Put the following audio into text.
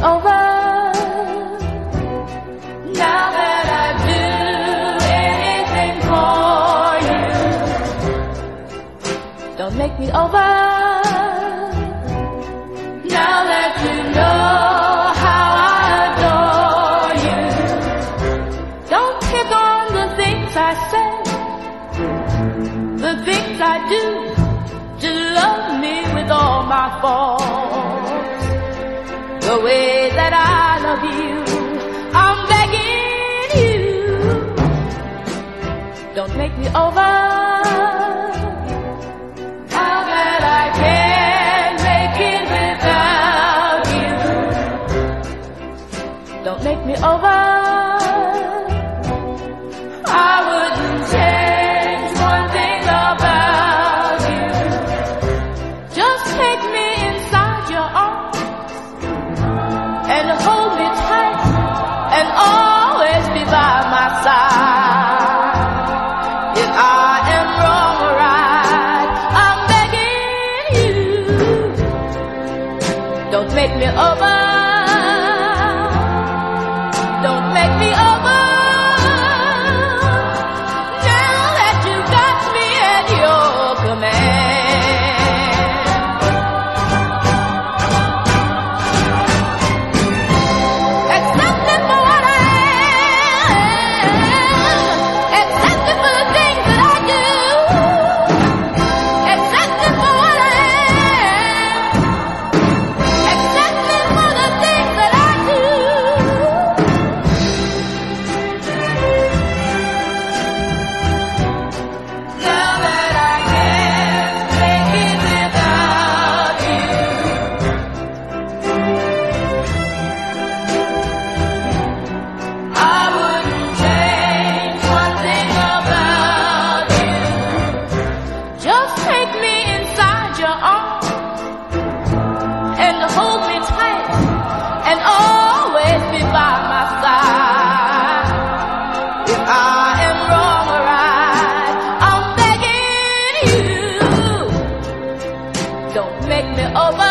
over. Now that I do anything for you, don't make me over. Now that you know how I adore you, don't pick on the things I say, the things I do to love me with all my faults. The way that I love you, I'm begging you, don't make me over. Now that I can't make it without you, don't make me over. I wouldn't change one thing about you. Just take me inside your arms and hold me tight and always be by my side. If I am wrong or right, I'm begging you, don't make me over. Don't make me over. Now that you got me at your command. Accept me for what I am. Accept me for the things that I do. Accept me for what I am. Accept me for the things that I do. Now that I can't make it without you, I wouldn't change one thing about you. Just take me inside your arms and hold me tight and always be by my side. If I am wrong or right, I'm begging you, don't make me over.